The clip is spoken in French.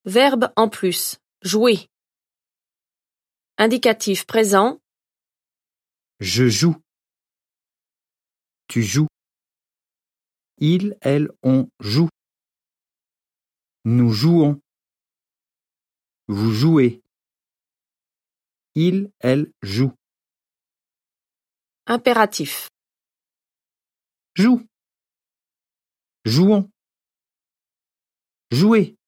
Verbe en plus. Jouer. Indicatif présent. Je joue. Tu joues. Il, elle, on joue. Nous jouons. Vous jouez. Il, elle joue. Impératif. Joue. Jouons. Jouez.